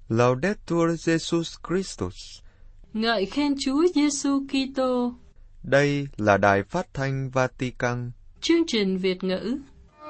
Laudetur Jesus Christus. Ngợi khen Chúa Giêsu Kitô. Đây là Đài Phát thanh Vatican. Chương trình Việt ngữ.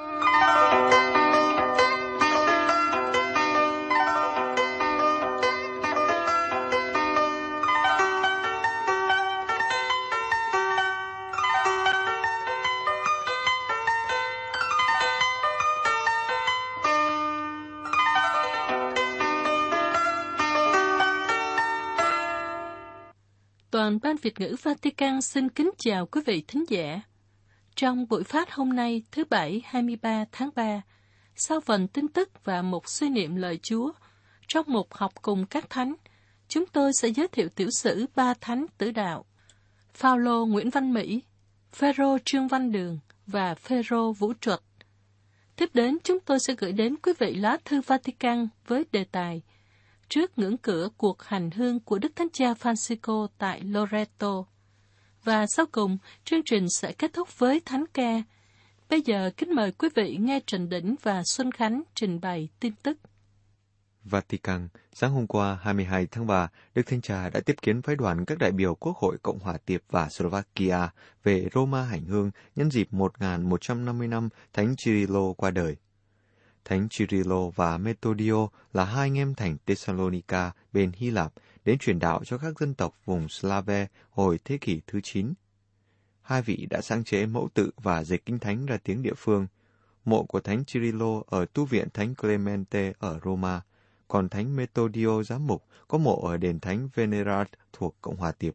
Toàn ban Việt ngữ Vatican xin kính chào quý vị thính giả. Trong buổi phát hôm nay, thứ Bảy 23 tháng 3, sau phần tin tức và một suy niệm lời Chúa, trong mục học cùng các thánh, chúng tôi sẽ giới thiệu tiểu sử ba thánh tử đạo: Phao-lô Nguyễn Văn Mỹ, Phêrô Trương Văn Đường và Phêrô Vũ Truật. Tiếp đến, chúng tôi sẽ gửi đến quý vị lá thư Vatican với đề tài Trước ngưỡng cửa cuộc hành hương của Đức Thánh Cha Francisco tại Loreto. Và sau cùng, chương trình sẽ kết thúc với thánh ca. Bây giờ, kính mời quý vị nghe Trần Đỉnh và Xuân Khánh trình bày tin tức. Vatican, sáng hôm qua 22 tháng 3, Đức Thánh Cha đã tiếp kiến phái đoàn các đại biểu Quốc hội Cộng hòa Tiệp và Slovakia về Roma hành hương nhân dịp 1150 năm Thánh Cyrilo qua đời. Thánh Cyrilo và Metodio là hai anh em thành Thessalonica bên Hy Lạp đến truyền đạo cho các dân tộc vùng Slave hồi thế kỷ thứ 9. Hai vị đã sáng chế mẫu tự và dịch kinh thánh ra tiếng địa phương. Mộ của Thánh Cyrilo ở tu viện Thánh Clemente ở Roma, còn Thánh Metodio giám mục có mộ ở đền Thánh Venerat thuộc Cộng hòa Tiệp.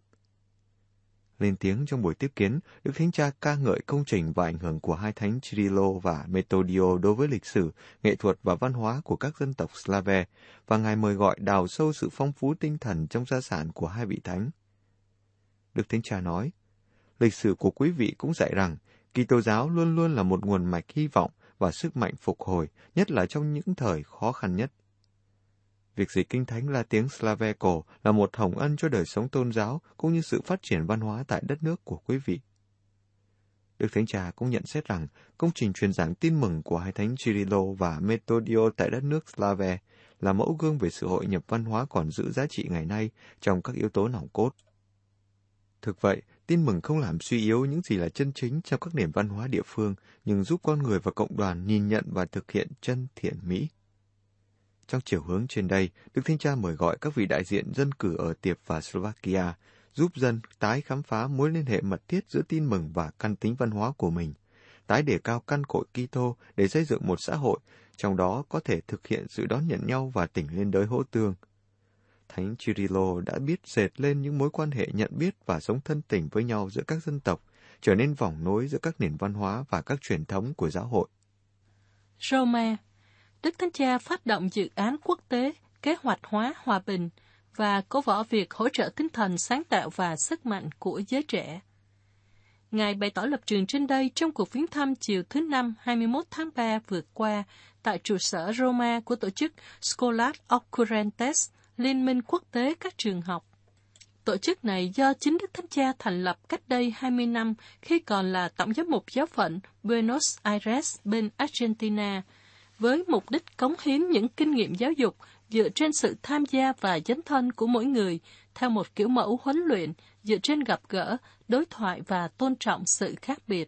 Lên tiếng trong buổi tiếp kiến, Đức Thánh Cha ca ngợi công trình và ảnh hưởng của hai thánh Cyrilo và Metodio đối với lịch sử, nghệ thuật và văn hóa của các dân tộc Slave, và Ngài mời gọi đào sâu sự phong phú tinh thần trong gia sản của hai vị thánh. Đức Thánh Cha nói, lịch sử của quý vị cũng dạy rằng, Kitô giáo luôn luôn là một nguồn mạch hy vọng và sức mạnh phục hồi, nhất là trong những thời khó khăn nhất. Việc dịch kinh thánh ra tiếng Slave cổ là một hồng ân cho đời sống tôn giáo cũng như sự phát triển văn hóa tại đất nước của quý vị. Đức Thánh Cha cũng nhận xét rằng công trình truyền giảng tin mừng của hai thánh Cyrilo và Metodio tại đất nước Slave là mẫu gương về sự hội nhập văn hóa còn giữ giá trị ngày nay trong các yếu tố nòng cốt. Thực vậy, tin mừng không làm suy yếu những gì là chân chính trong các nền văn hóa địa phương, nhưng giúp con người và cộng đoàn nhìn nhận và thực hiện chân thiện mỹ. Trong chiều hướng trên đây, Đức Thánh Cha mời gọi các vị đại diện dân cử ở Tiệp và Slovakia giúp dân tái khám phá mối liên hệ mật thiết giữa tin mừng và căn tính văn hóa của mình, tái đề cao căn cội Kitô để xây dựng một xã hội, trong đó có thể thực hiện sự đón nhận nhau và tình liên đới hỗ tương. Thánh Cyrilo đã biết dệt lên những mối quan hệ nhận biết và sống thân tình với nhau giữa các dân tộc, trở nên vòng nối giữa các nền văn hóa và các truyền thống của giáo hội. Roma, Đức Thánh Cha phát động dự án quốc tế kế hoạch hóa hòa bình và cổ võ việc hỗ trợ tinh thần sáng tạo và sức mạnh của giới trẻ. Ngài bày tỏ lập trường trên đây trong cuộc viếng thăm chiều thứ Năm 21 tháng 3 vừa qua tại trụ sở Roma của tổ chức Scholas Occurrentes, Liên minh quốc tế các trường học. Tổ chức này do chính Đức Thánh Cha thành lập cách đây 20 năm khi còn là Tổng giám mục giáo phận Buenos Aires bên Argentina, với mục đích cống hiến những kinh nghiệm giáo dục dựa trên sự tham gia và dấn thân của mỗi người theo một kiểu mẫu huấn luyện dựa trên gặp gỡ, đối thoại và tôn trọng sự khác biệt.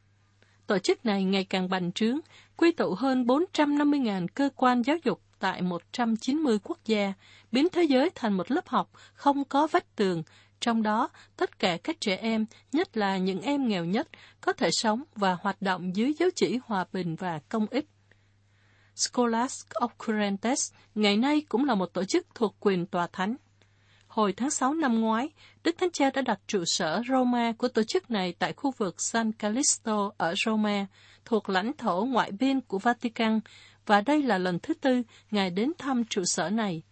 Tổ chức này ngày càng bành trướng, quy tụ hơn 450.000 cơ quan giáo dục tại 190 quốc gia, biến thế giới thành một lớp học không có vách tường, trong đó tất cả các trẻ em, nhất là những em nghèo nhất, có thể sống và hoạt động dưới dấu chỉ hòa bình và công ích. Scholas Occurrentes ngày nay cũng là một tổ chức thuộc quyền tòa thánh. Hồi tháng 6 năm ngoái, Đức Thánh Cha đã đặt trụ sở Roma của tổ chức này tại khu vực San Callisto ở Roma, thuộc lãnh thổ ngoại biên của Vatican, và đây là lần thứ 4 Ngài đến thăm trụ sở này.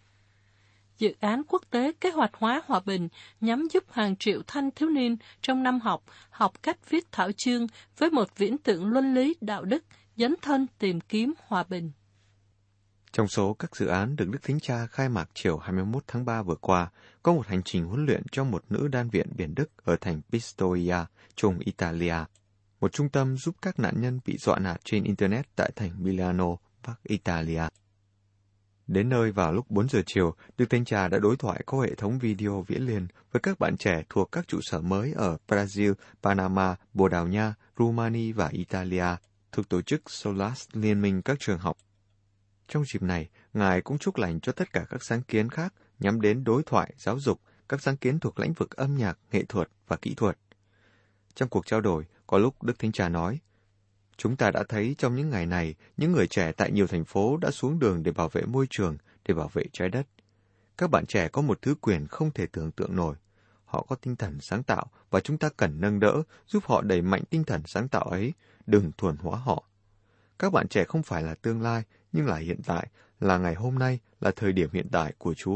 Dự án quốc tế kế hoạch hóa hòa bình nhằm giúp hàng triệu thanh thiếu niên trong năm học cách viết thảo chương với một viễn tượng luân lý đạo đức, dấn thân tìm kiếm hòa bình. Trong số các dự án được Đức Thánh Cha khai mạc chiều 21 tháng 3 vừa qua, có một hành trình huấn luyện cho một nữ đan viện biển Đức ở thành Pistoia, Trung Italia, một trung tâm giúp các nạn nhân bị dọa nạt trên Internet tại thành Milano, Bắc Italia. Đến nơi vào lúc 4 giờ chiều, Đức Thánh Cha đã đối thoại qua hệ thống video viễn liên với các bạn trẻ thuộc các trụ sở mới ở Brazil, Panama, Bồ Đào Nha, Rumani và Italia, thuộc tổ chức SOLAS Liên minh các trường học. Trong dịp này, Ngài cũng chúc lành cho tất cả các sáng kiến khác nhắm đến đối thoại, giáo dục, các sáng kiến thuộc lĩnh vực âm nhạc, nghệ thuật và kỹ thuật. Trong cuộc trao đổi, có lúc Đức Thánh Cha nói, chúng ta đã thấy trong những ngày này, những người trẻ tại nhiều thành phố đã xuống đường để bảo vệ môi trường, để bảo vệ trái đất. Các bạn trẻ có một thứ quyền không thể tưởng tượng nổi. Họ có tinh thần sáng tạo và chúng ta cần nâng đỡ, giúp họ đẩy mạnh tinh thần sáng tạo ấy, đừng thuần hóa họ. Các bạn trẻ không phải là tương lai, nhưng là hiện tại, là ngày hôm nay, là thời điểm hiện tại của Chúa.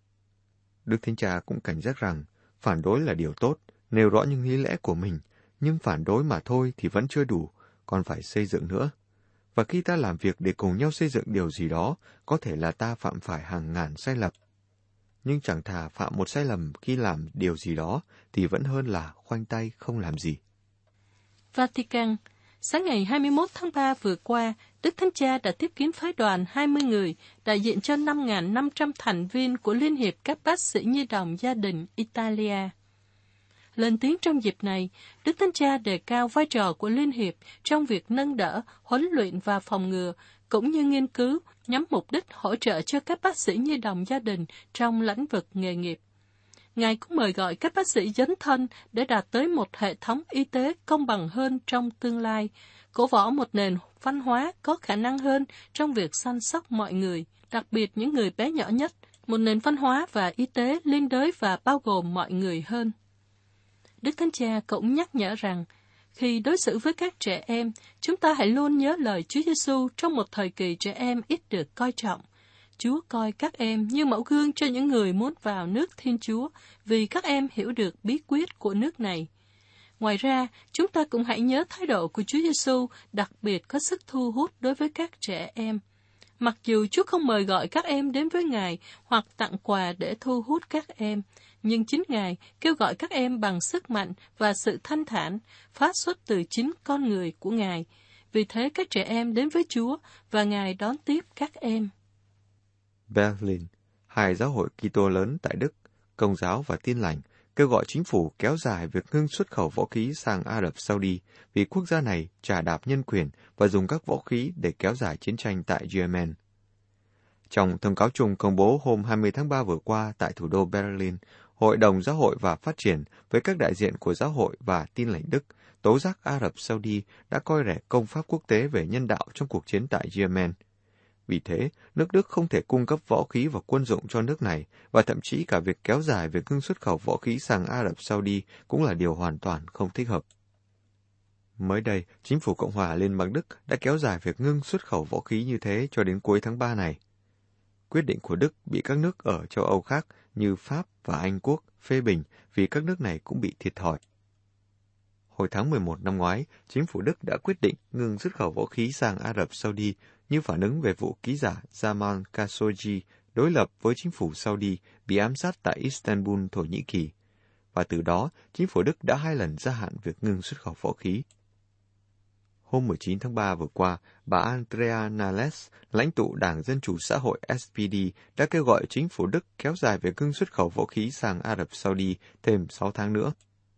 Đức Thánh Cha cũng cảnh giác rằng, phản đối là điều tốt, nêu rõ những lý lẽ của mình, nhưng phản đối mà thôi thì vẫn chưa đủ, còn phải xây dựng nữa. Và khi ta làm việc để cùng nhau xây dựng điều gì đó, có thể là ta phạm phải hàng ngàn sai lầm. Nhưng chẳng thà phạm một sai lầm khi làm điều gì đó, thì vẫn hơn là khoanh tay không làm gì. Vatican. Sáng ngày 21 tháng 3 vừa qua, Đức Thánh Cha đã tiếp kiến phái đoàn 20 người, đại diện cho 5.500 thành viên của Liên hiệp các bác sĩ nhi đồng gia đình Italia. Lên tiếng trong dịp này, Đức Thánh Cha đề cao vai trò của Liên hiệp trong việc nâng đỡ, huấn luyện và phòng ngừa, cũng như nghiên cứu, nhằm mục đích hỗ trợ cho các bác sĩ nhi đồng gia đình trong lĩnh vực nghề nghiệp. Ngài cũng mời gọi các bác sĩ dấn thân để đạt tới một hệ thống y tế công bằng hơn trong tương lai, cổ võ một nền văn hóa có khả năng hơn trong việc săn sóc mọi người, đặc biệt những người bé nhỏ nhất, một nền văn hóa và y tế liên đới và bao gồm mọi người hơn. Đức Thánh Cha cũng nhắc nhở rằng, khi đối xử với các trẻ em, chúng ta hãy luôn nhớ lời Chúa Giêsu trong một thời kỳ trẻ em ít được coi trọng. Chúa coi các em như mẫu gương cho những người muốn vào nước Thiên Chúa, vì các em hiểu được bí quyết của nước này. Ngoài ra, chúng ta cũng hãy nhớ thái độ của Chúa Giêsu đặc biệt có sức thu hút đối với các trẻ em. Mặc dù Chúa không mời gọi các em đến với Ngài hoặc tặng quà để thu hút các em, nhưng chính Ngài kêu gọi các em bằng sức mạnh và sự thanh thản, phát xuất từ chính con người của Ngài. Vì thế các trẻ em đến với Chúa và Ngài đón tiếp các em. Berlin, hai giáo hội Kitô lớn tại Đức, Công giáo và Tin lành, kêu gọi chính phủ kéo dài việc ngưng xuất khẩu võ khí sang Ả Rập Saudi vì quốc gia này trà đạp nhân quyền và dùng các võ khí để kéo dài chiến tranh tại Yemen. Trong thông cáo chung công bố hôm 20 tháng 3 vừa qua tại thủ đô Berlin, Hội đồng Giáo hội và Phát triển với các đại diện của giáo hội và Tin lành Đức tố giác Ả Rập Saudi đã coi rẻ công pháp quốc tế về nhân đạo trong cuộc chiến tại Yemen. Vì thế, nước Đức không thể cung cấp võ khí và quân dụng cho nước này, và thậm chí cả việc kéo dài việc ngưng xuất khẩu võ khí sang Ả Rập Saudi cũng là điều hoàn toàn không thích hợp. Mới đây, chính phủ Cộng hòa Liên bang Đức đã kéo dài việc ngưng xuất khẩu võ khí như thế cho đến cuối tháng 3 này. Quyết định của Đức bị các nước ở châu Âu khác như Pháp và Anh Quốc phê bình vì các nước này cũng bị thiệt thòi. Hồi tháng 11 năm ngoái, chính phủ Đức đã quyết định ngừng xuất khẩu võ khí sang Ả Rập Saudi như phản ứng về vụ ký giả Jamal Khashoggi đối lập với chính phủ Saudi bị ám sát tại Istanbul, Thổ Nhĩ Kỳ. Và từ đó, chính phủ Đức đã 2 lần gia hạn việc ngừng xuất khẩu võ khí. Hôm 19 tháng 3 vừa qua, bà Andrea Nahles, lãnh tụ Đảng Dân Chủ Xã hội SPD, đã kêu gọi chính phủ Đức kéo dài việc ngưng xuất khẩu võ khí sang Ả Rập Saudi thêm 6 tháng nữa.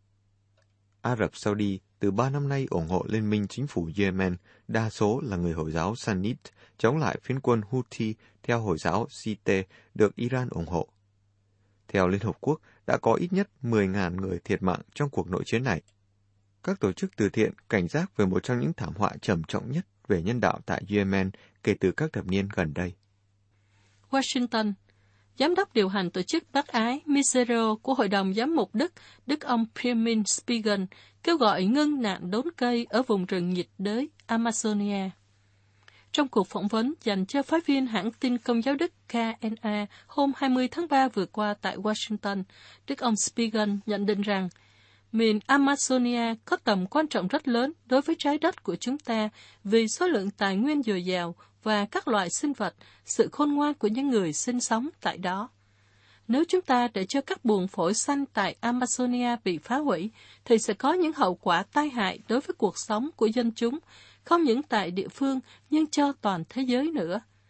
Ả Rập Saudi từ 3 năm nay ủng hộ liên minh chính phủ Yemen, đa số là người Hồi giáo Sunnit, chống lại phiến quân Houthi theo Hồi giáo Shiite được Iran ủng hộ. Theo Liên Hợp Quốc, đã có ít nhất 10.000 người thiệt mạng trong cuộc nội chiến này. Các tổ chức từ thiện cảnh giác về một trong những thảm họa trầm trọng nhất về nhân đạo tại Yemen kể từ các thập niên gần đây. Washington. Giám đốc điều hành tổ chức bác ái Misero của Hội đồng Giám mục Đức ông Pirmin Spiegel, kêu gọi ngưng nạn đốn cây ở vùng rừng nhiệt đới Amazonia. Trong cuộc phỏng vấn dành cho phái viên hãng tin Công giáo Đức KNA hôm 20 tháng 3 vừa qua tại Washington, Đức ông Spiegel nhận định rằng miền Amazonia có tầm quan trọng rất lớn đối với trái đất của chúng ta vì số lượng tài nguyên dồi dào và các loại sinh vật, sự khôn ngoan của những người sinh sống tại đó. Nếu chúng ta để cho các buồng phổi xanh tại Amazonia bị phá hủy, thì sẽ có những hậu quả tai hại đối với cuộc sống của dân chúng, không những tại địa phương nhưng cho toàn thế giới nữa.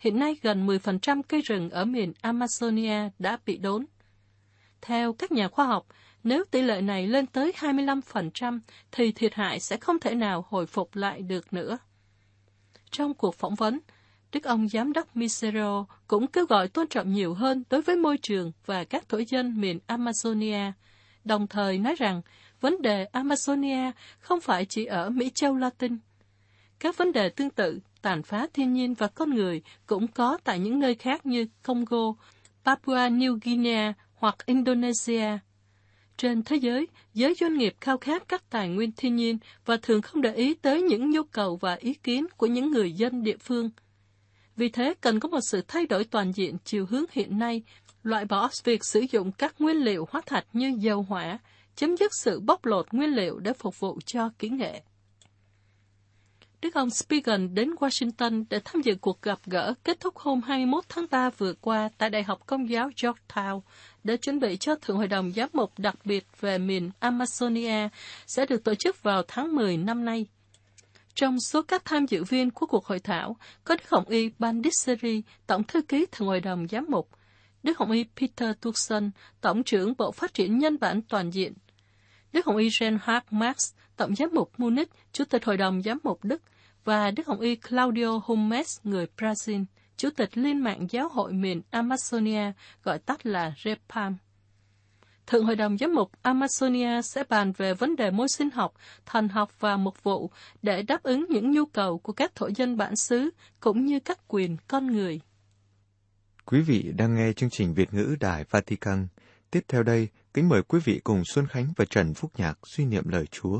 hiện nay gần 10% cây rừng ở miền Amazonia đã bị đốn. Theo các nhà khoa học, nếu tỷ lệ này lên tới 25% thì thiệt hại sẽ không thể nào hồi phục lại được nữa. Trong cuộc phỏng vấn, Đức ông Giám đốc Misero cũng kêu gọi tôn trọng nhiều hơn đối với môi trường và các thổ dân miền Amazonia, đồng thời nói rằng vấn đề Amazonia không phải chỉ ở Mỹ Châu Latin. Các vấn đề tương tự, tàn phá thiên nhiên và con người cũng có tại những nơi khác như Congo, Papua New Guinea hoặc Indonesia. Trên thế giới, giới doanh nghiệp khao khát các tài nguyên thiên nhiên và thường không để ý tới những nhu cầu và ý kiến của những người dân địa phương. Vì thế, cần có một sự thay đổi toàn diện chiều hướng hiện nay, loại bỏ việc sử dụng các nguyên liệu hóa thạch như dầu hỏa, chấm dứt sự bóc lột nguyên liệu để phục vụ cho kỹ nghệ. Đức ông Spigen đến Washington để tham dự cuộc gặp gỡ kết thúc hôm 21 tháng 3 vừa qua tại Đại học Công giáo Georgetown để chuẩn bị cho Thượng Hội đồng Giám mục đặc biệt về miền Amazonia sẽ được tổ chức vào tháng 10 năm nay. Trong số các tham dự viên của cuộc hội thảo có Đức Hồng Y Bandiseri, Tổng thư ký Thượng Hội đồng Giám mục, Đức Hồng Y Peter Turkson, Tổng trưởng Bộ Phát triển Nhân bản Toàn diện, Đức Hồng Y Reinhard Marx, Tổng giám mục Munich, Chủ tịch Hội đồng Giám mục Đức, và Đức Hồng Y Claudio Hummes, người Brazil, Chủ tịch Liên mạng Giáo hội miền Amazonia, gọi tắt là REPAM. Thượng Hội đồng Giám mục Amazonia sẽ bàn về vấn đề môi sinh học, thần học và mục vụ để đáp ứng những nhu cầu của các thổ dân bản xứ cũng như các quyền con người. Quý vị đang nghe chương trình Việt ngữ Đài Vatican. Tiếp theo đây, kính mời quý vị cùng Xuân Khánh và Trần Phúc Nhạc suy niệm lời Chúa.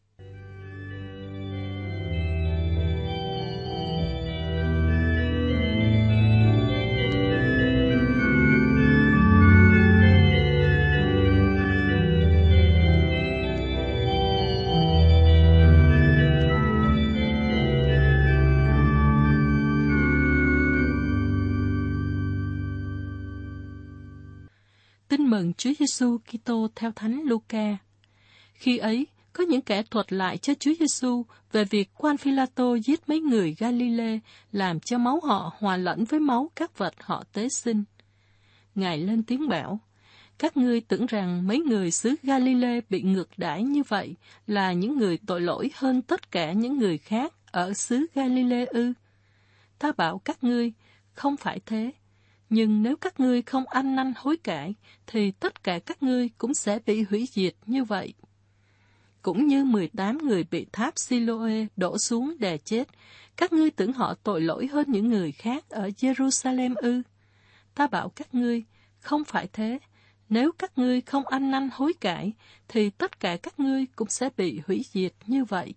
Tin mừng Chúa Giêsu Kitô theo Thánh Luca. Khi ấy, có những kẻ thuật lại cho Chúa Giêsu về việc quan Phi-la-tô giết mấy người Ga-li-lê, làm cho máu họ hòa lẫn với máu các vật họ tế sinh. Ngài lên tiếng bảo: các ngươi tưởng rằng mấy người xứ Ga-li-lê bị ngược đãi như vậy là những người tội lỗi hơn tất cả những người khác ở xứ Ga-li-lê ư? Ta bảo các ngươi, không phải thế. Nhưng nếu các ngươi không ăn năn hối cải, thì tất cả các ngươi cũng sẽ bị hủy diệt như vậy. Cũng như 18 người bị tháp Siloe đổ xuống đè chết, các ngươi tưởng họ tội lỗi hơn những người khác ở Jerusalem ư? Ta bảo các ngươi, không phải thế. Nếu các ngươi không ăn năn hối cải, thì tất cả các ngươi cũng sẽ bị hủy diệt như vậy.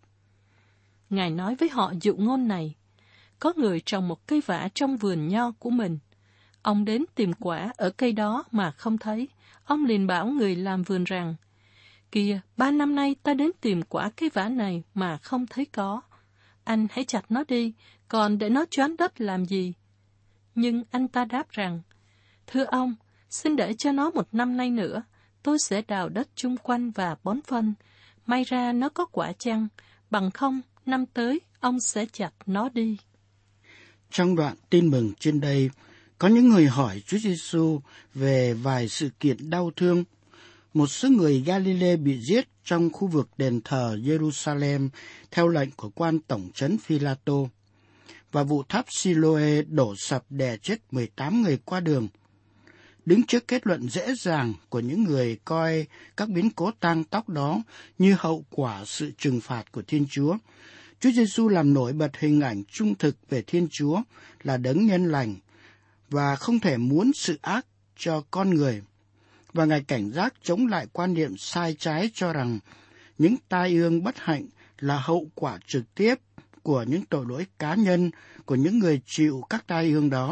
Ngài nói với họ dụ ngôn này: có người trồng một cây vả trong vườn nho của mình. Ông đến tìm quả ở cây đó mà không thấy. Ông liền bảo người làm vườn rằng: kìa, 3 năm nay ta đến tìm quả cây vả này mà không thấy có. Anh hãy chặt nó đi, còn để nó choán đất làm gì? Nhưng anh ta đáp rằng: thưa ông, xin để cho nó 1 năm nay nữa, tôi sẽ đào đất chung quanh và bón phân. May ra nó có quả chăng, bằng không, năm tới ông sẽ chặt nó đi. Trong đoạn tin mừng trên đây, có những người hỏi Chúa Giêsu về vài sự kiện đau thương. Một số người Ga-li-lê bị giết trong khu vực đền thờ Jerusalem theo lệnh của quan tổng trấn Phi-la-tô, và vụ tháp Siloe đổ sập đè chết 18 người qua đường. Đứng trước kết luận dễ dàng của những người coi các biến cố tang tóc đó như hậu quả sự trừng phạt của Thiên Chúa, Chúa Giêsu làm nổi bật hình ảnh trung thực về Thiên Chúa là đấng nhân lành và không thể muốn sự ác cho con người. Và Ngài cảnh giác chống lại quan niệm sai trái cho rằng những tai ương bất hạnh là hậu quả trực tiếp của những tội lỗi cá nhân của những người chịu các tai ương đó.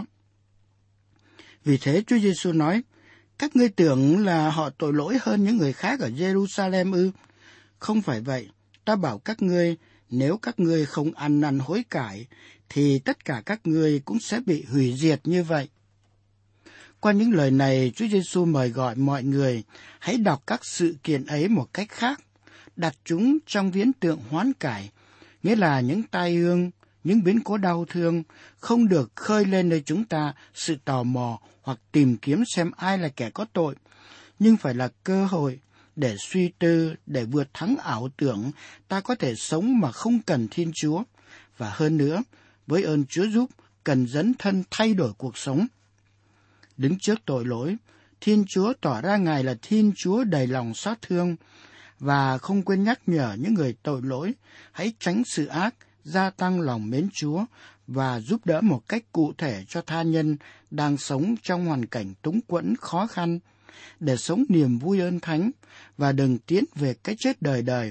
Vì thế Chúa Giêsu nói: các ngươi tưởng là họ tội lỗi hơn những người khác ở Jerusalem ư? Không phải vậy. Ta bảo các ngươi, nếu các ngươi không ăn năn hối cải, thì tất cả các ngươi cũng sẽ bị hủy diệt như vậy. Qua những lời này, Chúa Giêsu mời gọi mọi người hãy đọc các sự kiện ấy một cách khác, đặt chúng trong viễn tượng hoán cải, nghĩa là những tai ương, những biến cố đau thương không được khơi lên nơi chúng ta sự tò mò hoặc tìm kiếm xem ai là kẻ có tội, nhưng phải là cơ hội để suy tư, để vượt thắng ảo tưởng ta có thể sống mà không cần Thiên Chúa, và hơn nữa, với ơn Chúa giúp, cần dấn thân thay đổi cuộc sống. Đứng trước tội lỗi, Thiên Chúa tỏ ra Ngài là Thiên Chúa đầy lòng xót thương, và không quên nhắc nhở những người tội lỗi hãy tránh sự ác, gia tăng lòng mến Chúa và giúp đỡ một cách cụ thể cho tha nhân đang sống trong hoàn cảnh túng quẫn khó khăn, để sống niềm vui ơn thánh và đừng tiến về cái chết đời đời.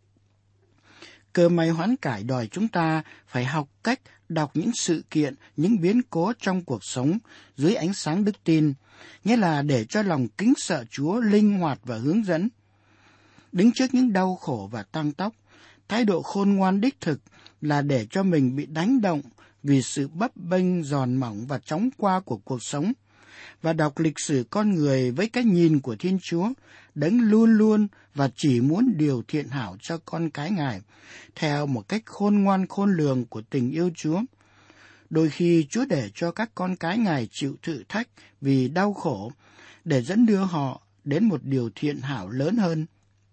Cơ may hoán cải đòi chúng ta phải học cách đọc những sự kiện, những biến cố trong cuộc sống dưới ánh sáng đức tin, nghĩa là để cho lòng kính sợ Chúa linh hoạt và hướng dẫn. Đứng trước những đau khổ và tang tóc, thái độ khôn ngoan đích thực là để cho mình bị đánh động vì sự bấp bênh, giòn mỏng và chóng qua của cuộc sống, và đọc lịch sử con người với cái nhìn của Thiên Chúa, Đấng luôn luôn và chỉ muốn điều thiện hảo cho con cái Ngài, theo một cách khôn ngoan khôn lường của tình yêu Chúa. Đôi khi Chúa để cho các con cái Ngài chịu thử thách vì đau khổ, để dẫn đưa họ đến một điều thiện hảo lớn hơn.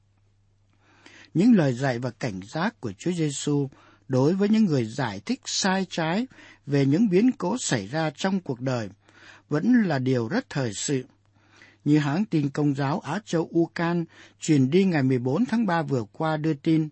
Những lời dạy và cảnh giác của Chúa Giêsu đối với những người giải thích sai trái về những biến cố xảy ra trong cuộc đời vẫn là điều rất thời sự. Như hãng tin Công giáo Á Châu UCAN truyền đi ngày 14 tháng 3 vừa qua đưa tin,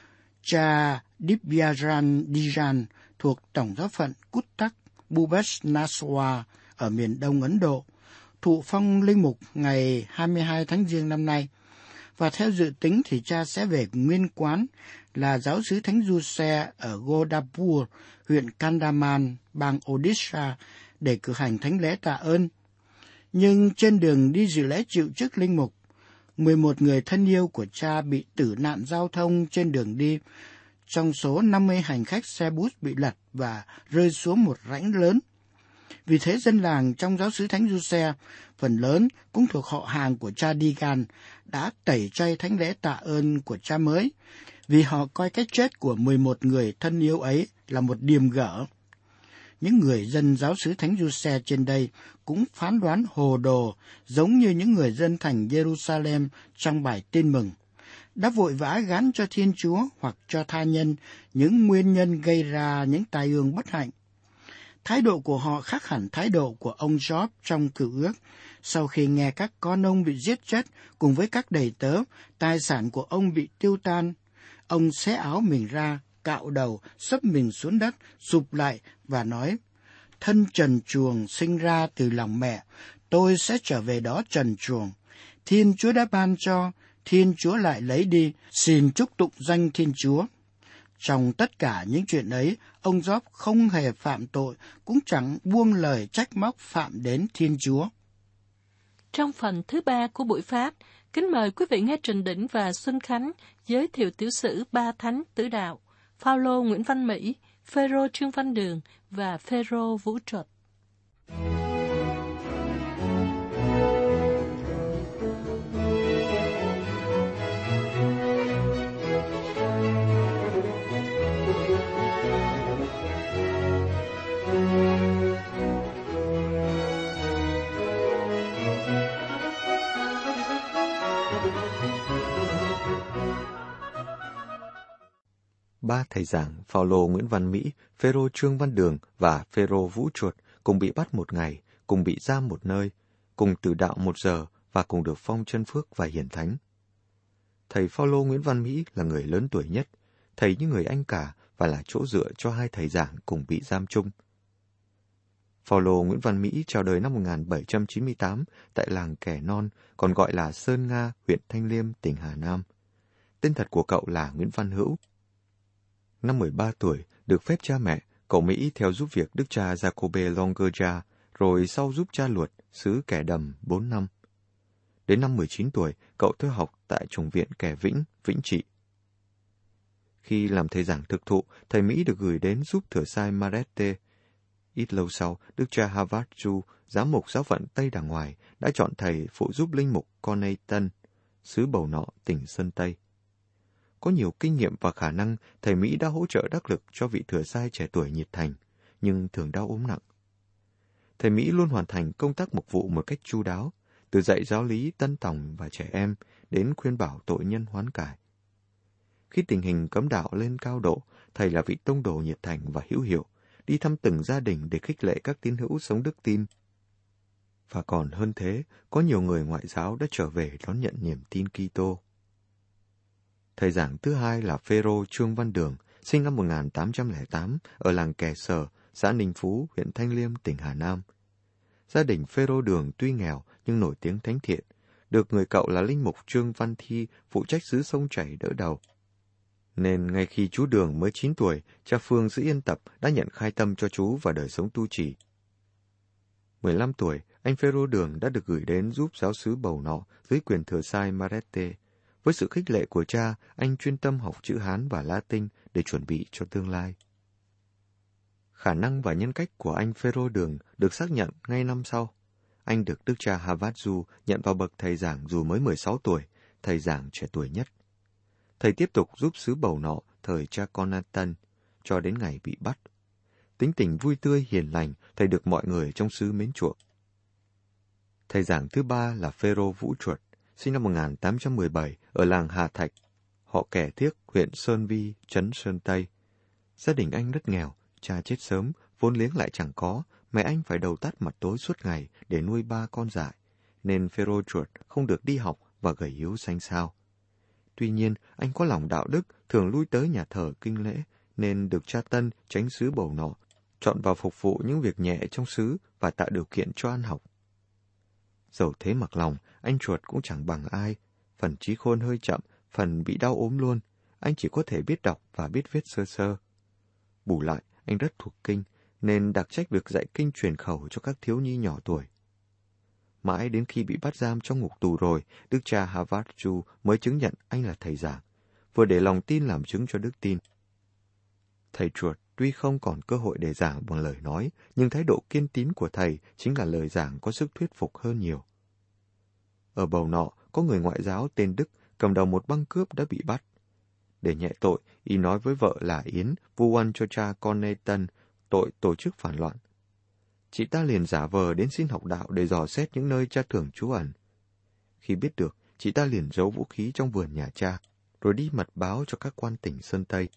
cha Divyaran Dijan thuộc Tổng giáo phận Cuttack, Bhubaneswar ở miền đông Ấn Độ, thụ phong linh mục ngày 22 tháng Giêng năm nay. Và theo dự tính thì cha sẽ về nguyên quán là giáo xứ Thánh Giuse ở Godapur, huyện Kandaman, bang Odisha, để cử hành thánh lễ tạ ơn. Nhưng trên đường đi dự lễ chịu chức linh mục, 11 người thân yêu của cha bị tử nạn giao thông trên đường đi. Trong số 50 hành khách xe bus bị lật và rơi xuống một rãnh lớn. Vì thế dân làng trong giáo xứ Thánh Giuse, phần lớn cũng thuộc họ hàng của cha Digan, đã tẩy chay thánh lễ tạ ơn của cha mới, vì họ coi cái chết của 11 người thân yêu ấy là một điềm gở. Những người dân giáo xứ Thánh Giuse trên đây cũng phán đoán hồ đồ giống như những người dân thành Jerusalem trong bài tin mừng, đã vội vã gán cho Thiên Chúa hoặc cho tha nhân những nguyên nhân gây ra những tai ương bất hạnh. Thái độ của họ khác hẳn thái độ của ông Job trong Cựu Ước. Sau khi nghe các con ông bị giết chết cùng với các đầy tớ, tài sản của ông bị tiêu tan, ông xé áo mình ra, cạo đầu, xấp mình xuống đất, sụp lại và nói, thân trần truồng sinh ra từ lòng mẹ, tôi sẽ trở về đó trần truồng. Thiên Chúa đã ban cho, Thiên Chúa lại lấy đi, xin chúc tụng danh Thiên Chúa. Trong tất cả những chuyện ấy, ông Job không hề phạm tội, cũng chẳng buông lời trách móc phạm đến Thiên Chúa. Trong phần thứ 3 của buổi phát, kính mời quý vị nghe Trình Đỉnh và Xuân Khánh giới thiệu tiểu sử ba thánh tử đạo, Phao-lô Nguyễn Văn Mỹ, Phêrô Trương Văn Đường và Phêrô Vũ Trột. Ba thầy giảng Phao-lô Nguyễn Văn Mỹ, Phêrô Trương Văn Đường và Phêrô Vũ Chuột cùng bị bắt một ngày, cùng bị giam một nơi, cùng tử đạo 1 giờ và cùng được phong chân phước và hiển thánh. Thầy Phao-lô Nguyễn Văn Mỹ là người lớn tuổi nhất, thầy như người anh cả và là chỗ dựa cho hai thầy giảng cùng bị giam chung. Phao-lô Nguyễn Văn Mỹ chào đời năm 1798 tại làng Kẻ Non, còn gọi là Sơn Nga, huyện Thanh Liêm, tỉnh Hà Nam. Tên thật của cậu là Nguyễn Văn Hữu. Năm 13 tuổi, được phép cha mẹ, cậu Mỹ theo giúp việc đức cha Jacobe Longerja, rồi sau giúp cha Luật, xứ Kẻ Đầm 4 năm. Đến năm 19 tuổi, cậu theo học tại chủng viện Kẻ Vĩnh, Vĩnh Trị. Khi làm thầy giảng thực thụ, thầy Mỹ được gửi đến giúp thửa sai Marette. Ít lâu sau, đức cha Havarju, giám mục giáo phận Tây Đàng Ngoài, đã chọn thầy phụ giúp linh mục Corney Tân, xứ Bầu Nọ, tỉnh Sơn Tây. có nhiều kinh nghiệm và khả năng, thầy Mỹ đã hỗ trợ đắc lực cho vị thừa sai trẻ tuổi nhiệt thành, nhưng thường đau ốm nặng. Thầy Mỹ luôn hoàn thành công tác mục vụ một cách chu đáo, từ dạy giáo lý tân tòng và trẻ em đến khuyên bảo tội nhân hoán cải. Khi tình hình cấm đạo lên cao độ, thầy là vị tông đồ nhiệt thành và hữu hiệu, đi thăm từng gia đình để khích lệ các tín hữu sống đức tin. Và còn hơn thế, có nhiều người ngoại giáo đã trở về đón nhận niềm tin Kitô. Thầy giảng thứ hai là Phêrô Trương Văn Đường, sinh năm 1808 ở làng Kè Sờ, xã Ninh Phú, huyện Thanh Liêm, tỉnh Hà Nam. Gia đình Phêrô Đường tuy nghèo nhưng nổi tiếng thánh thiện, được người cậu là linh mục Trương Văn Thi phụ trách xứ sông chảy đỡ đầu. Nên ngay khi chú Đường mới 9 tuổi, cha Phương giữ Yên Tập đã nhận khai tâm cho chú vào đời sống tu trì. 15 tuổi, anh Phêrô Đường đã được gửi đến giúp giáo xứ Bầu Nọ dưới quyền thừa sai Marete. Với sự khích lệ của cha, anh chuyên tâm học chữ Hán và Latin để chuẩn bị cho tương lai. Khả năng và nhân cách của anh Phêrô Đường được xác nhận ngay năm sau. Anh được đức cha Havadju nhận vào bậc thầy giảng dù mới 16 tuổi, thầy giảng trẻ tuổi nhất. Thầy tiếp tục giúp xứ Bầu Nọ thời cha Conatan cho đến ngày bị bắt. Tính tình vui tươi hiền lành, thầy được mọi người trong xứ mến chuộng. Thầy giảng thứ ba là Phêrô Vũ Chuột, sinh năm 1817 ở làng Hà Thạch, họ Kẻ Thiếc, huyện Sơn Vi, trấn Sơn Tây. Gia đình anh rất nghèo, cha chết sớm, vốn liếng lại chẳng có, mẹ anh phải đầu tắt mặt tối suốt ngày để nuôi 3 con dại, nên Phêrô Chuột không được đi học và gầy yếu xanh xao. Tuy nhiên, anh có lòng đạo đức, thường lui tới nhà thờ kinh lễ, nên được cha Tân, chánh xứ Bầu Nọ, chọn vào phục vụ những việc nhẹ trong xứ và tạo điều kiện cho ăn học. Dẫu thế mặc lòng, anh Chuột cũng chẳng bằng ai, phần trí khôn hơi chậm, phần bị đau ốm luôn, anh chỉ có thể biết đọc và biết viết sơ sơ. Bù lại, anh rất thuộc kinh, nên đặc trách việc dạy kinh truyền khẩu cho các thiếu nhi nhỏ tuổi. Mãi đến khi bị bắt giam trong ngục tù rồi, đức cha Havadju mới chứng nhận anh là thầy giảng, vừa để lòng tin làm chứng cho đức tin. Thầy Chuột tuy không còn cơ hội để giảng bằng lời nói, nhưng thái độ kiên tín của thầy chính là lời giảng có sức thuyết phục hơn nhiều. Ở Bầu Nọ, có người ngoại giáo tên Đức cầm đầu một băng cướp đã bị bắt. Để nhẹ tội, y nói với vợ là Yến vu oan cho cha Conatan tội tổ chức phản loạn. Chị ta liền giả vờ đến xin học đạo để dò xét những nơi cha thường trú ẩn. Khi biết được, chị ta liền giấu vũ khí trong vườn nhà cha, rồi đi mật báo cho các quan tỉnh Sơn Tây.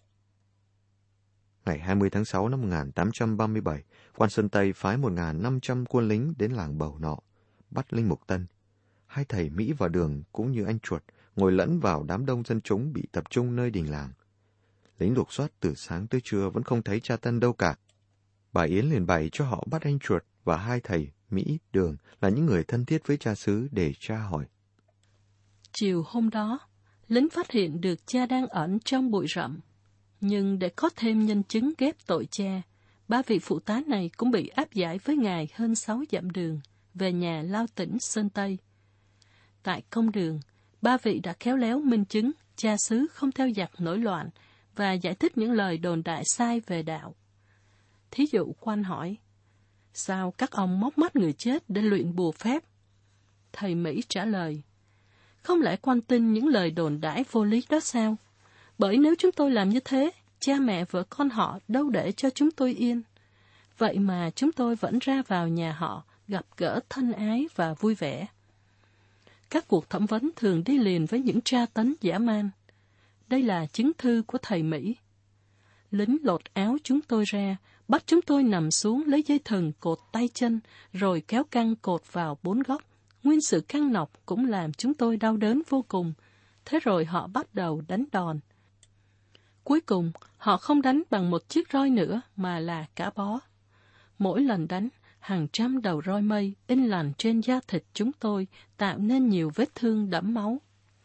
Ngày 20 tháng 6 năm 1837, quan Sơn Tây phái 1.500 quân lính đến làng Bầu Nọ, bắt linh mục Tân. Hai thầy Mỹ và Đường cũng như anh Chuột ngồi lẫn vào đám đông dân chúng bị tập trung nơi đình làng. Lính lục soát từ sáng tới trưa vẫn không thấy cha Tân đâu cả. Bà Yến liền bày cho họ bắt anh Chuột và hai thầy Mỹ, Đường là những người thân thiết với cha xứ để tra hỏi. Chiều hôm đó, lính phát hiện được cha đang ẩn trong bụi rậm. Nhưng để có thêm nhân chứng ghép tội cha, 3 vị phụ tá này cũng bị áp giải với ngài hơn 6 dặm đường, về nhà Lao Tỉnh Sơn Tây. Tại công đường, 3 vị đã khéo léo minh chứng cha xứ không theo giặc nổi loạn và giải thích những lời đồn đại sai về đạo. Thí dụ quan hỏi, sao các ông móc mắt người chết để luyện bùa phép? Thầy Mỹ trả lời, không lẽ quan tin những lời đồn đãi vô lý đó sao? Bởi nếu chúng tôi làm như thế, cha mẹ vợ con họ đâu để cho chúng tôi yên. Vậy mà chúng tôi vẫn ra vào nhà họ, gặp gỡ thân ái và vui vẻ. Các cuộc thẩm vấn thường đi liền với những tra tấn dã man. Đây là chứng thư của thầy Mỹ. Lính lột áo chúng tôi ra, bắt chúng tôi nằm xuống lấy dây thừng cột tay chân, rồi kéo căng cột vào 4 góc. Nguyên sự căng nọc cũng làm chúng tôi đau đớn vô cùng. Thế rồi họ bắt đầu đánh đòn. Cuối cùng, họ không đánh bằng một chiếc roi nữa mà là cả bó. Mỗi lần đánh, hàng trăm đầu roi mây in lằn trên da thịt chúng tôi, tạo nên nhiều vết thương đẫm máu.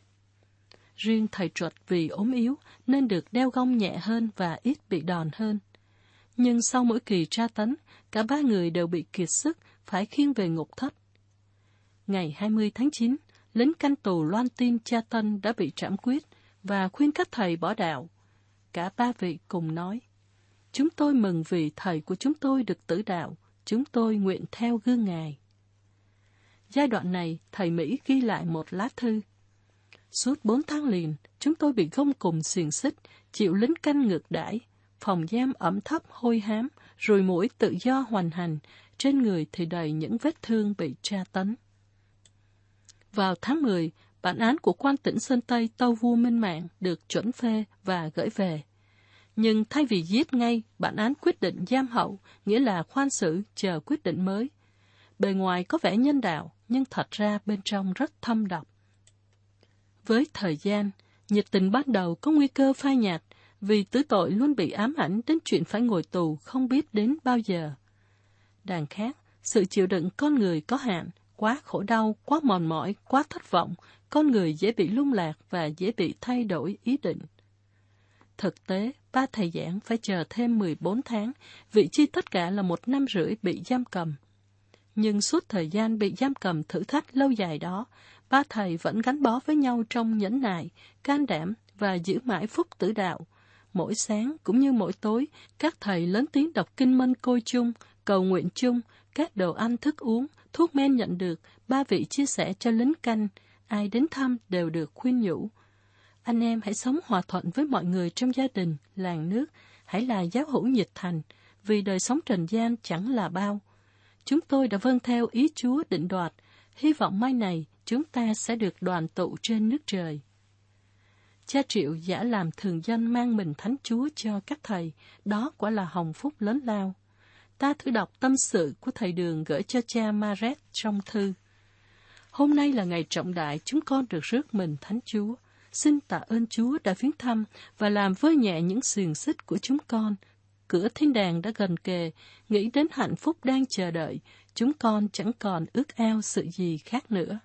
Riêng thầy Chuột vì ốm yếu nên được đeo gông nhẹ hơn và ít bị đòn hơn. Nhưng sau mỗi kỳ tra tấn, cả 3 người đều bị kiệt sức, phải khiêng về ngục thất. Ngày 20 tháng 9, lính canh tù loan tin cha Tân đã bị trảm quyết và khuyên các thầy bỏ đạo. Cả 3 vị cùng nói, chúng tôi mừng vì thầy của chúng tôi được tử đạo, chúng tôi nguyện theo gương ngài. Giai đoạn này, thầy Mỹ ghi lại một lá thư. Suốt 4 tháng liền, chúng chúng tôi bị gông cùm xiềng xích, chịu lính canh ngược đãi, phòng giam ẩm thấp hôi hám, ruồi muỗi tự do hoành hành, trên người thì đầy những vết thương bị tra tấn. Vào tháng 10, bản án của quan tỉnh Sơn Tây Tâu Vua Minh Mạng được chuẩn phê và gửi về. Nhưng thay vì giết ngay, bản án quyết định giam hậu, nghĩa là khoan xử chờ quyết định mới. Bề ngoài có vẻ nhân đạo, nhưng thật ra bên trong rất thâm độc. Với thời gian, nhiệt tình ban đầu có nguy cơ phai nhạt, vì tứ tội luôn bị ám ảnh đến chuyện phải ngồi tù không biết đến bao giờ. Đằng khác, sự chịu đựng con người có hạn, quá khổ đau, quá mòn mỏi, quá thất vọng, con người dễ bị lung lạc và dễ bị thay đổi ý định. Thực tế, ba thầy giảng phải chờ thêm 14 tháng, vị chi tất cả là 1 năm rưỡi bị giam cầm. Nhưng suốt thời gian bị giam cầm thử thách lâu dài đó, ba thầy vẫn gắn bó với nhau trong nhẫn nại, can đảm và giữ mãi phúc tử đạo. Mỗi sáng cũng như mỗi tối, các thầy lớn tiếng đọc kinh mân côi chung, cầu nguyện chung, các đồ ăn thức uống, thuốc men nhận được, ba vị chia sẻ cho lính canh, ai đến thăm đều được khuyên nhủ. Anh em hãy sống hòa thuận với mọi người trong gia đình, làng nước, hãy là giáo hữu nhiệt thành, vì đời sống trần gian chẳng là bao. Chúng tôi đã vâng theo ý Chúa định đoạt, hy vọng mai này chúng ta sẽ được đoàn tụ trên nước trời. Cha Triệu giả làm thường dân mang mình Thánh Chúa cho các thầy, đó quả là hồng phúc lớn lao. Ta thử đọc tâm sự của thầy Đường gửi cho cha Maret trong thư. Hôm nay là ngày trọng đại, chúng con được rước mình Thánh Chúa. Xin tạ ơn Chúa đã viếng thăm và làm vơi nhẹ những xiềng xích của chúng con. Cửa thiên đàng đã gần kề, nghĩ đến hạnh phúc đang chờ đợi, chúng con chẳng còn ước ao sự gì khác nữa.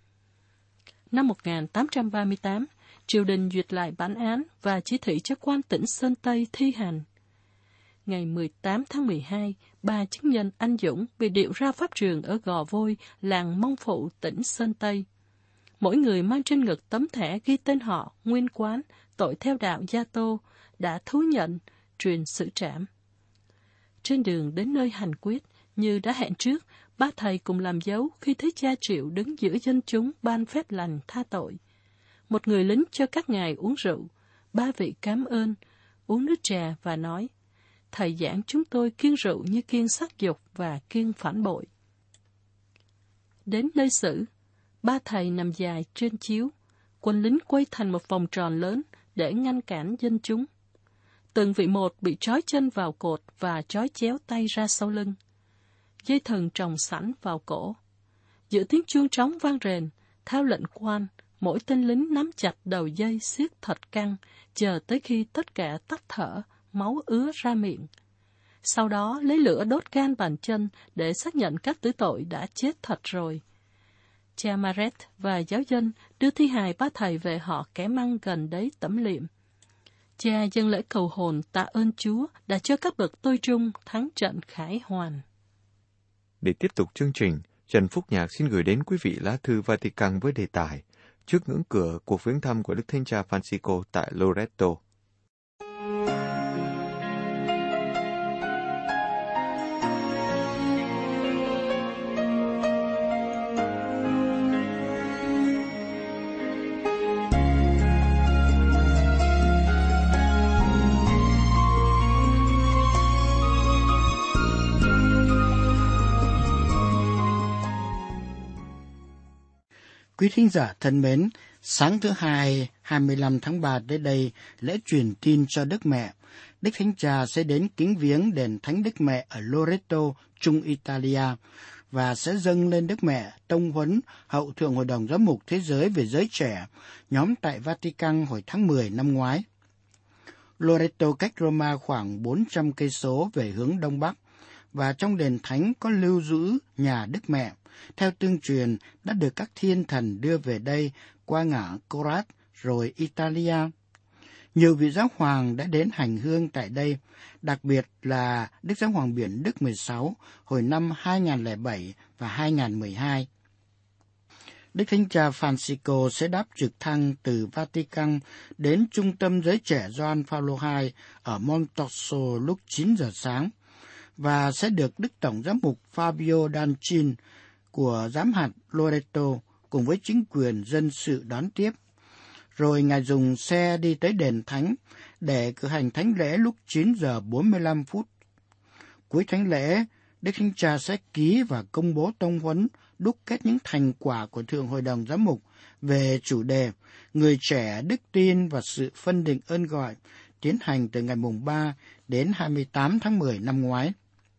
Năm 1838, triều đình duyệt lại bản án và chỉ thị cho quan tỉnh Sơn Tây thi hành. Ngày 18 tháng 12, 3 chứng nhân anh dũng bị điệu ra pháp trường ở Gò Vôi, làng Mông Phụ, tỉnh Sơn Tây. Mỗi người mang trên ngực tấm thẻ ghi tên họ, nguyên quán, tội theo đạo Gia Tô, đã thú nhận, truyền xử trảm. Trên đường đến nơi hành quyết, như đã hẹn trước, ba thầy cùng làm dấu khi thấy cha Triệu đứng giữa dân chúng ban phép lành tha tội. Một người lính cho các ngài uống rượu, ba vị cảm ơn, uống nước trà và nói, thầy giảng chúng tôi kiêng rượu như kiêng sắc dục và kiêng phản bội. Đến nơi xử, ba thầy nằm dài trên chiếu, quân lính quay thành một vòng tròn lớn để ngăn cản dân chúng. Từng vị một bị trói chân vào cột và trói chéo tay ra sau lưng. Dây thừng tròng sẵn vào cổ. Giữa tiếng chuông trống vang rền, theo lệnh quan, mỗi tên lính nắm chặt đầu dây siết thật căng, chờ tới khi tất cả tắt thở, máu ứa ra miệng. Sau đó lấy lửa đốt gan bàn chân để xác nhận các tử tội đã chết thật rồi. Cha Maret và giáo dân đưa thi hài ba thầy về họ Kẻ Măng gần đấy tẩm liệm. Cha dâng lễ cầu hồn tạ ơn Chúa đã cho các bậc tôi trung thắng trận khải hoàn. Để tiếp tục chương trình, Trần Phúc Nhạc xin gửi đến quý vị lá thư Vatican với đề tài Trước ngưỡng cửa cuộc viếng thăm của Đức Thánh Cha Francisco tại Loreto. Quý thính giả thân mến, sáng thứ Hai, 25 tháng 3 tới đây, lễ truyền tin cho Đức Mẹ. Đức Thánh Cha sẽ đến kính viếng đền Thánh Đức Mẹ ở Loreto, Trung Italia, và sẽ dâng lên Đức Mẹ tông huấn Hậu Thượng Hội đồng Giám mục Thế giới về giới trẻ, nhóm tại Vatican hồi tháng 10 năm ngoái. Loreto cách Roma khoảng 400 cây số về hướng đông bắc, và trong đền thánh có lưu giữ nhà Đức Mẹ, theo tương truyền đã được các thiên thần đưa về đây qua ngã Corat rồi Italia. Nhiều vị giáo hoàng đã đến hành hương tại đây, đặc biệt là Đức Giáo hoàng Biển Đức 16 hồi năm 2007 và 2012. Đức Thánh Cha Francisco sẽ đáp trực thăng từ Vatican đến Trung tâm Giới Trẻ Gioan Phaolô II ở Montosso lúc 9 giờ sáng, và sẽ được Đức Tổng Giám mục Fabio Dancin của giám hạt Loreto cùng với chính quyền dân sự đón tiếp. Rồi Ngài dùng xe đi tới đền thánh để cử hành thánh lễ lúc 9 giờ 45 phút. Cuối thánh lễ, Đức Thánh Cha sẽ ký và công bố tông huấn đúc kết những thành quả của Thượng Hội đồng Giám mục về chủ đề Người trẻ, đức tin và sự phân định ơn gọi, tiến hành từ ngày mùng 3 đến 28 tháng 10 năm ngoái.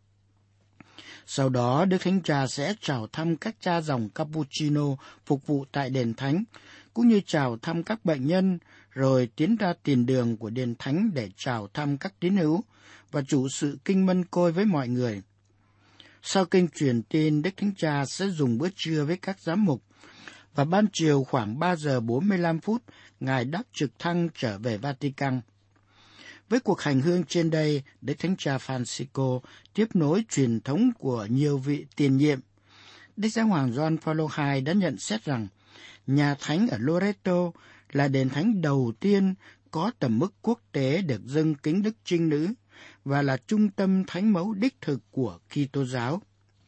Sau đó, Đức Thánh Cha sẽ chào thăm các cha dòng Cappuccino phục vụ tại đền thánh, cũng như chào thăm các bệnh nhân, rồi tiến ra tiền đường của đền thánh để chào thăm các tín hữu và chủ sự kinh mân côi với mọi người. Sau kinh truyền tin, Đức Thánh Cha sẽ dùng bữa trưa với các giám mục, và ban chiều khoảng 3 giờ 45 phút, Ngài đáp trực thăng trở về Vatican. Với cuộc hành hương trên đây, Đức Thánh Cha Francisco tiếp nối truyền thống của nhiều vị tiền nhiệm. Đức Giáo hoàng Gioan Phaolô II đã nhận xét rằng, nhà thánh ở Loreto là đền thánh đầu tiên có tầm mức quốc tế được dâng kính Đức Trinh Nữ và là trung tâm thánh mẫu đích thực của Kitô giáo.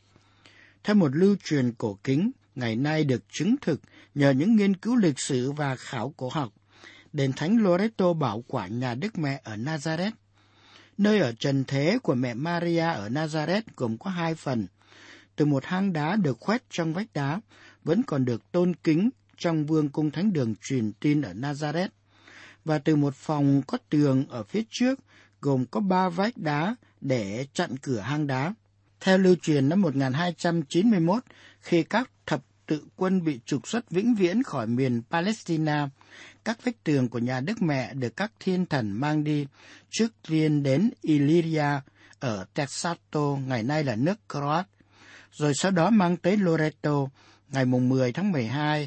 Theo một lưu truyền cổ kính, ngày nay được chứng thực nhờ những nghiên cứu lịch sử và khảo cổ học, đền thánh Loreto bảo quản nhà Đức Mẹ ở Nazareth. Nơi ở trần thế của mẹ Maria ở Nazareth gồm có 2 phần. Từ một hang đá được khoét trong vách đá, vẫn còn được tôn kính trong vương cung thánh đường truyền tin ở Nazareth, và từ một phòng có tường ở phía trước, gồm có 3 vách đá để chặn cửa hang đá. Theo lưu truyền năm 1291, khi các thập tự quân bị trục xuất vĩnh viễn khỏi miền Palestina, các vách tường của nhà Đức Mẹ được các thiên thần mang đi, trước tiên đến Illyria ở Texato, ngày nay là nước Croat, rồi sau đó mang tới Loreto, ngày 10 tháng 12,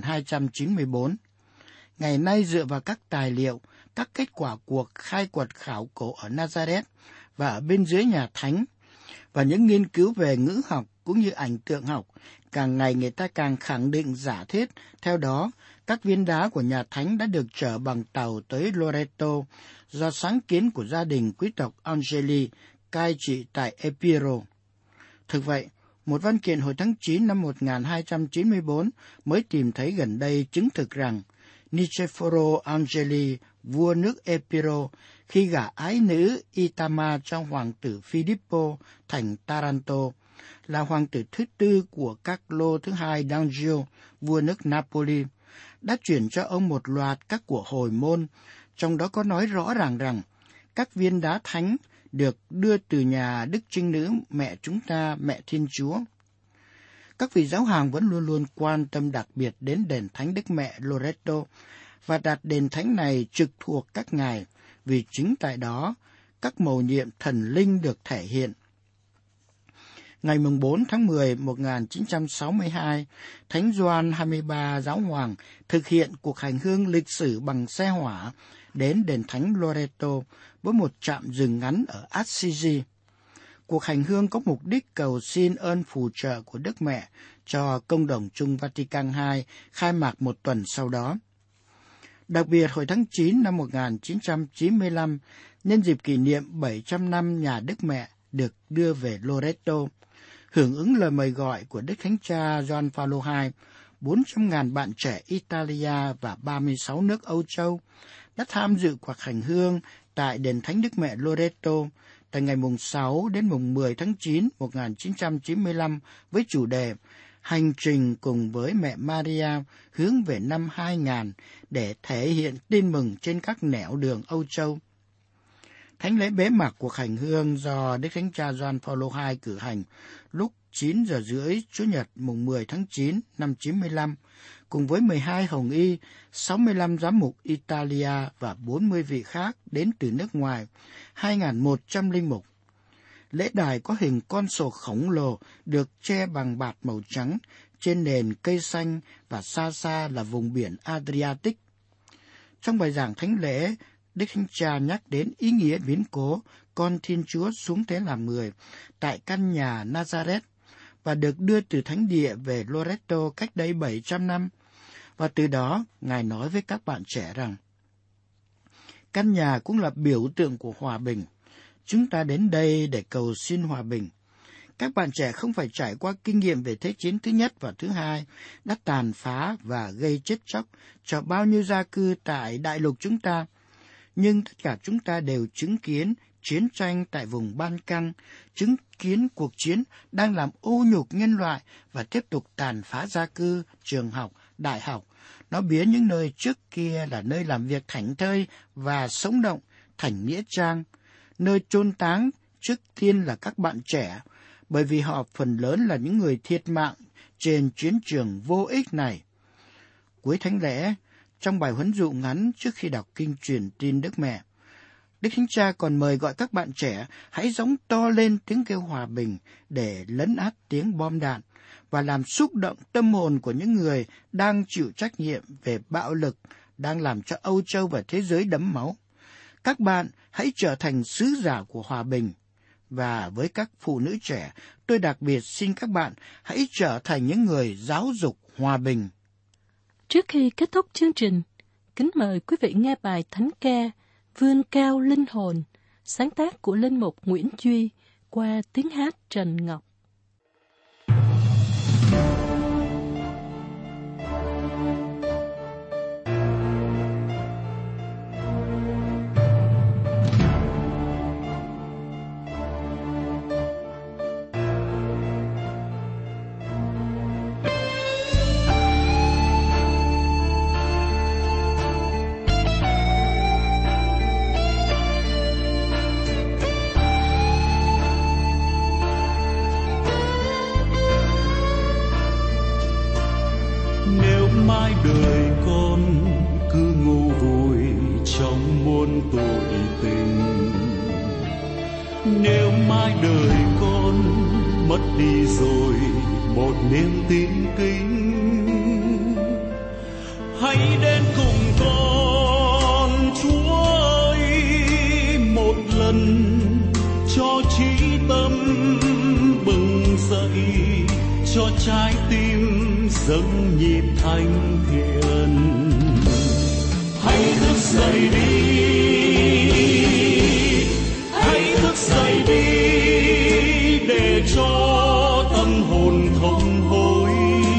1294. Ngày nay dựa vào các tài liệu, các kết quả cuộc khai quật khảo cổ ở Nazareth và ở bên dưới nhà thánh, và những nghiên cứu về ngữ học cũng như ảnh tượng học, càng ngày người ta càng khẳng định giả thiết. Theo đó, các viên đá của nhà thánh đã được chở bằng tàu tới Loreto do sáng kiến của gia đình quý tộc Angeli cai trị tại Epiro. Thực vậy, một văn kiện hồi tháng 9 năm 1294 mới tìm thấy gần đây chứng thực rằng Niceforo Angeli, vua nước Epiro, khi gả ái nữ Itama cho hoàng tử Filippo thành Taranto, là hoàng tử thứ tư của Carlo thứ hai d'Anjou, vua nước Napoli, đã chuyển cho ông một loạt các của hồi môn, trong đó có nói rõ ràng rằng các viên đá thánh được đưa từ nhà Đức Trinh Nữ mẹ chúng ta, mẹ Thiên Chúa. Các vị giáo hoàng vẫn luôn luôn quan tâm đặc biệt đến đền thánh Đức Mẹ Loreto và đặt đền thánh này trực thuộc các ngài, vì chính tại đó các mầu nhiệm thần linh được thể hiện. Ngày 4 tháng 10, 1962, Thánh Gioan 23 giáo hoàng thực hiện cuộc hành hương lịch sử bằng xe hỏa đến đền thánh Loreto với một trạm dừng ngắn ở Assisi. Cuộc hành hương có mục đích cầu xin ơn phù trợ của Đức Mẹ cho Công đồng Chung Vatican II khai mạc một tuần sau đó. Đặc biệt, hồi tháng 9 năm 1995, nhân dịp kỷ niệm 700 năm nhà Đức Mẹ được đưa về Loreto, hưởng ứng lời mời gọi của Đức Thánh Cha Gioan Phaolô II, 400.000 bạn trẻ Italia và 36 nước Âu Châu đã tham dự cuộc hành hương tại đền thánh Đức Mẹ Loreto từ ngày 6 đến 10 tháng 9 1995 với chủ đề Hành trình cùng với mẹ Maria hướng về năm 2000 để thể hiện tin mừng trên các nẻo đường Âu Châu. Thánh lễ bế mạc cuộc hành hương do Đức Thánh Cha Gioan Phaolô II cử hành lúc 9 giờ rưỡi Chủ nhật 10 tháng 9 năm 95, cùng với 12 hồng y, 65 giám mục Italia và 40 vị khác đến từ nước ngoài, 2.100 linh mục. Lễ đài có hình con sổ khổng lồ được che bằng bạt màu trắng trên nền cây xanh và xa xa là vùng biển Adriatic. Trong bài giảng thánh lễ, Đức Thánh Cha nhắc đến ý nghĩa biến cố con Thiên Chúa xuống thế làm người tại căn nhà Nazareth và được đưa từ thánh địa về Loreto cách đây 700 năm. Và từ đó, Ngài nói với các bạn trẻ rằng, căn nhà cũng là biểu tượng của hòa bình. Chúng ta đến đây để cầu xin hòa bình. các bạn trẻ không phải trải qua kinh nghiệm về Thế chiến thứ nhất và thứ hai đã tàn phá và gây chết chóc cho bao nhiêu gia cư tại đại lục chúng ta. Nhưng tất cả chúng ta đều chứng kiến chiến tranh tại vùng Ban Căng, chứng kiến cuộc chiến đang làm ô nhục nhân loại và tiếp tục tàn phá gia cư, trường học, đại học. Nó biến những nơi trước kia là nơi làm việc thảnh thơi và sống động thành nghĩa trang. Nơi chôn táng trước tiên là các bạn trẻ, bởi vì họ phần lớn là những người thiệt mạng trên chiến trường vô ích này. Cuối thánh lễ, trong bài huấn dụ ngắn trước khi đọc kinh truyền tin Đức Mẹ, Đức Thánh Cha còn mời gọi các bạn trẻ hãy gióng to lên tiếng kêu hòa bình để lấn át tiếng bom đạn và làm xúc động tâm hồn của những người đang chịu trách nhiệm về bạo lực đang làm cho Âu Châu và thế giới đẫm máu. Các bạn hãy trở thành sứ giả của hòa bình. Và với các phụ nữ trẻ, tôi đặc biệt xin các bạn hãy trở thành những người giáo dục hòa bình. Trước khi kết thúc chương trình, kính mời quý vị nghe bài thánh ca Vươn cao linh hồn, sáng tác của linh mục Nguyễn Duy qua tiếng hát Trần Ngọc. mãi đời con cứ ngu vùi trong muôn tội tình. Nếu mãi đời con mất đi rồi một niềm tin kính, hãy đến cùng con Chúa ơi một lần cho trí tâm bừng dậy, cho trái tim dâng nhịp thánh thiện. Hãy thức dậy đi, hãy thức dậy đi để cho tâm hồn thông hối.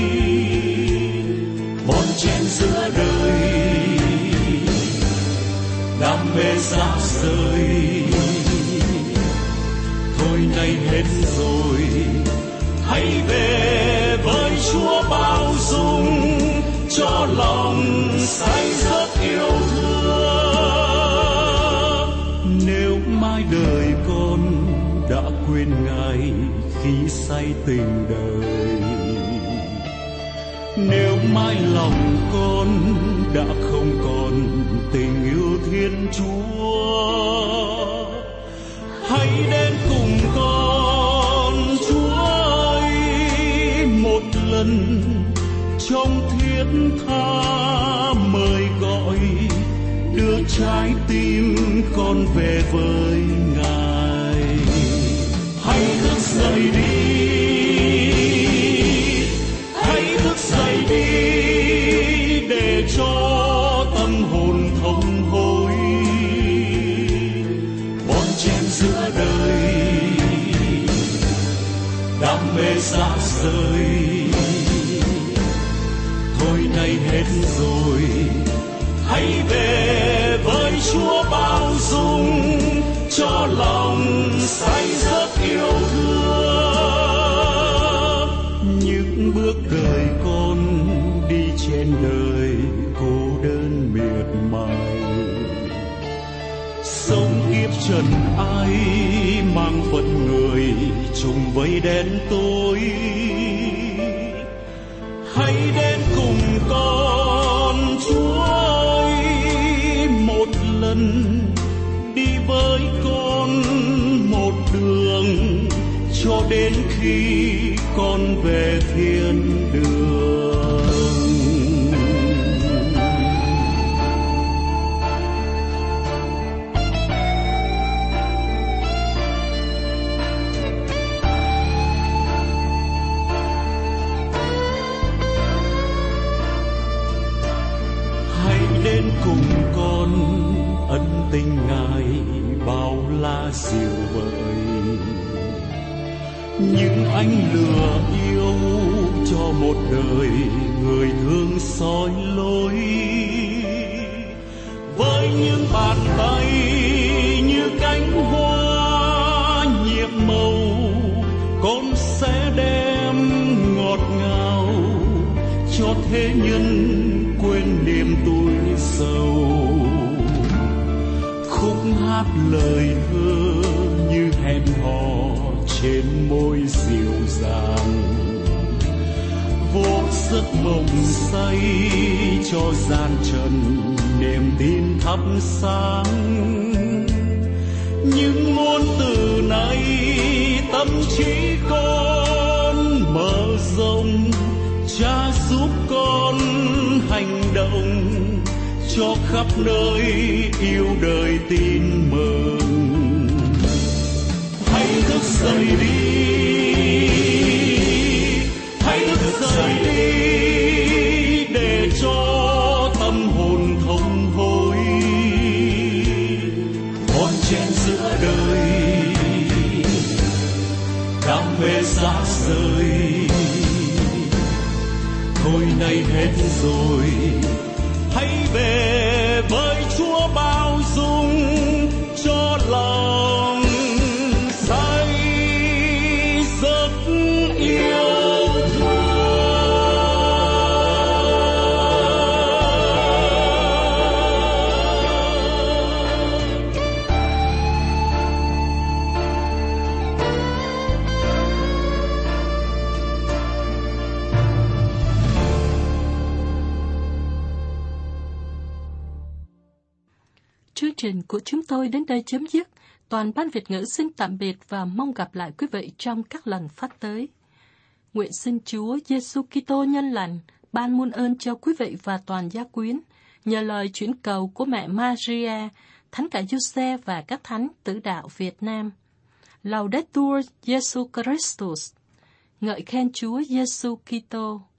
Bon chen giữa đời đam mê xa rời, thôi nay hết rồi, hãy về với Chúa bao dung cho lòng say rất yêu thương. Nếu mãi đời con đã quên Ngài khi say tình đời, nếu mãi lòng con đã không còn tình yêu Thiên Chúa, hãy đến cùng con Chúa ơi một lần trong thiết tha mời gọi, đưa trái tim con về với Ngài. Hãy thức dậy đi, hãy thức dậy đi để cho tâm hồn thông hối. Bon chen giữa đời đam mê xa rời, thôi nay hết rồi, hãy về với Chúa bao dung cho lòng say rất yêu thương. Những bước đời con đi trên đời cô đơn miệt mài, sống kiếp trần ai mang phận người trùng vây đen tối. Hãy đến cùng con Chúa ơi một lần, đi với con một đường cho đến khi con về thiên đường. Đến cùng con ân tình Ngài bao la diệu vời, những ánh lửa yêu cho một đời người thương soi lối. Với những bàn tay như cánh hoa nhiệm màu, con sẽ đem ngọt ngào cho thế nhân quên niềm tuổi sầu. Khúc hát lời thơ như hẹn hò trên môi dịu dàng, vô giấc mộng say cho gian trần niềm tin thắp sáng. Những ngôn từ này tâm trí con mở rộng, Cha giúp con hành động cho khắp nơi yêu đời tin mừng. Hãy thức dậy đi, hãy thức dậy đi để cho tâm hồn thông hối. Còn trên giữa đời đam mê xa rời, thôi nay hết rồi, hãy về với Chúa bao dung cho lòng say giấc yêu thương. Chương trình của chúng tôi đến đây chấm dứt. Toàn ban Việt ngữ xin tạm biệt và mong gặp lại quý vị trong các lần phát tới. Nguyện xin Chúa Giêsu Kitô nhân lành ban muôn ơn cho quý vị và toàn gia quyến, nhờ lời chuyển cầu của mẹ Maria, Thánh cả Giuse và các thánh tử đạo Việt Nam. Laudetur Jesu Christus. Ngợi khen Chúa Giêsu Kitô.